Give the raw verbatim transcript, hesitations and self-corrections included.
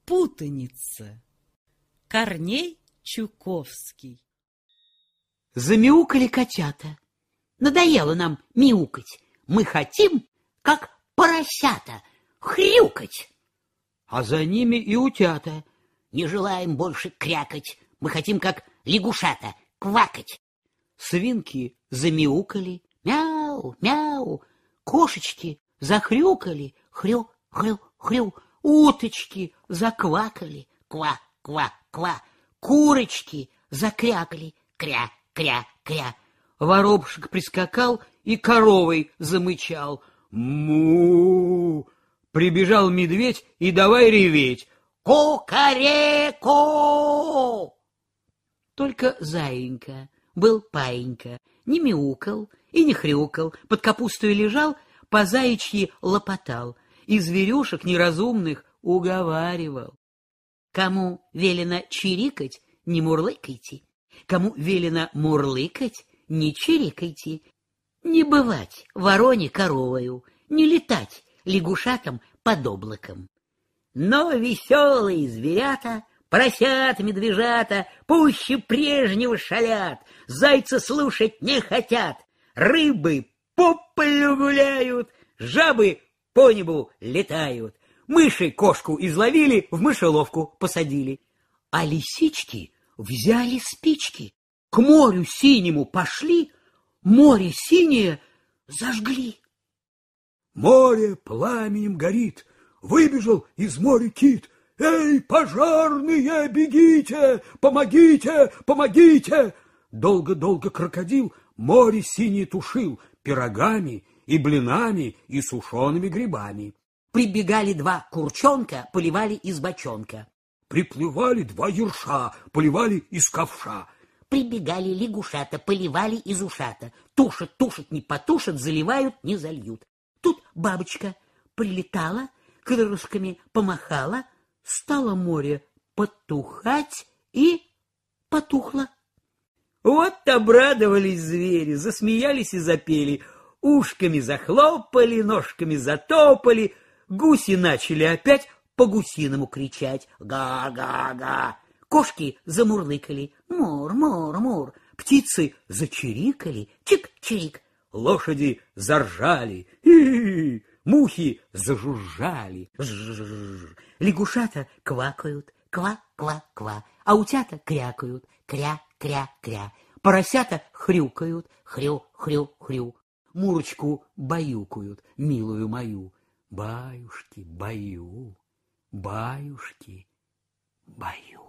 путаница. Корней Чуковский. Замяукали котята. Надоело нам мяукать. Мы хотим, как поросята, хрюкать. А за ними и утята. Не желаем больше крякать. Мы хотим, как лягушата, квакать. Свинки замяукали. Мяу, мяу. Кошечки захрюкали. Хрю, хрю, хрю. Уточки заквакали. Ква, ква, ква. Курочки закрякали. Кря, кря, кря. Воробушек прискакал и коровой замычал. Му! Прибежал медведь и давай реветь. Кукареку! Только заинька был паинька, не мяукал и не хрюкал, под капустой лежал, по заячьи лопотал, и зверюшек неразумных уговаривал. Кому велено чирикать, не мурлыкайте, кому велено мурлыкать, не чирикайте, не бывать вороне коровою, не летать лягушатам под облаком. Но веселые зверята, поросята, медвежата, пуще прежнего шалят, зайца слушать не хотят, рыбы по полю гуляют, жабы по небу летают, мыши кошку изловили, в мышеловку посадили, а лисички взяли спички, к морю синему пошли, море синее зажгли. Море пламенем горит, выбежал из моря кит. Эй, пожарные, бегите, помогите, помогите! Долго-долго крокодил море синее тушил пирогами и блинами и сушеными грибами. Прибегали два курчонка, поливали из бочонка. Приплывали два ерша, поливали из ковша. Прибегали лягушата, поливали из ушата. Тушат, тушат, не потушат, заливают, не зальют. Тут бабочка прилетала, крылышками помахала, стало море потухать и потухло. Вот обрадовались звери, засмеялись и запели, ушками захлопали, ножками затопали, гуси начали опять по-гусиному кричать «Га-га-га!». Кошки замурлыкали «Мур-мур-мур!», птицы зачирикали «Чик-чирик!», лошади заржали «Хи-хи-хи!», мухи зажужжали «Жжж!», лягушата квакают «Ква-ква-ква!», а утята крякают «Кря-кря-кря!», поросята хрюкают «Хрю-хрю-хрю!», Мурочку баюкают, милую мою, баюшки, баю, баюшки, баю.